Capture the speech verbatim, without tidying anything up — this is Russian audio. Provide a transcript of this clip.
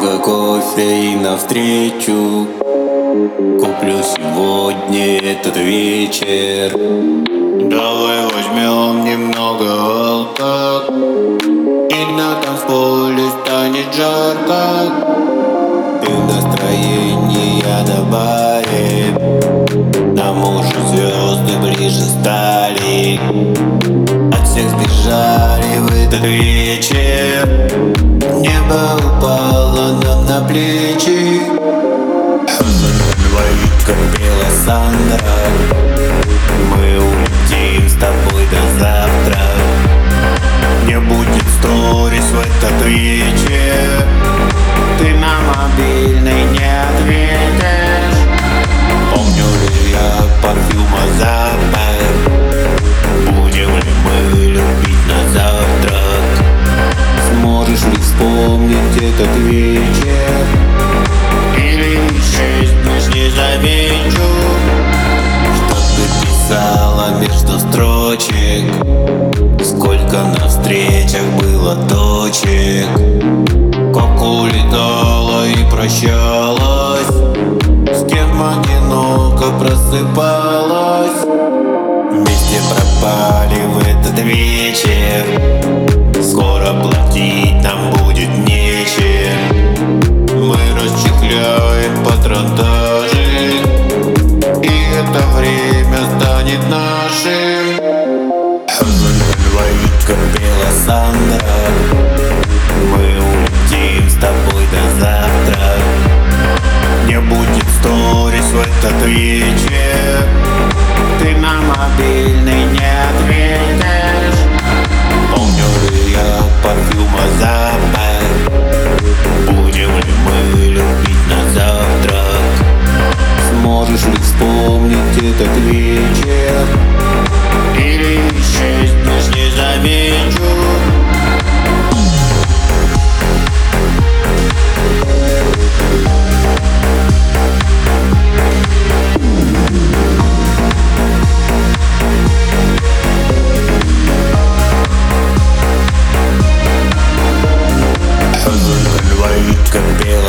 Немного кофе и навстречу куплю сегодня этот вечер. Давай возьмем немного алкоголя, и на танцполе станет жарко, и настроение добавит. Нам уже звезды ближе стали, от всех сбежали в этот вечер. Небо упало нам на плечи, как пела Сандра. Мы улетим с тобой до завтра. Не будет сторис в этот вечер. Ты на мобильный не ответишь. Помню ли я парфюма запах? Будем ли мы любить на завтрак? Сможешь ли вспомнить этот вечер? Или исчезнешь, не замечу, что ты писала между строчек. Сколько на встречах было точек, как улетала и прощалась, с кем одиноко просыпалась. Вместе пропали в этот вечер. Скоро платить нам будет нечем. Мы расчехляем патронтажи, и это время станет нашим. Как пела Сандра. Мы улетим с тобой до завтра. Не будет сторис в этот вечер. Ты на мобильный не ответишь. Помню ли я парфюма запах? Будем ли мы любить на завтрак? Сможешь ли вспомнить этот вечер? Или исчезнешь, не замечу. Как пела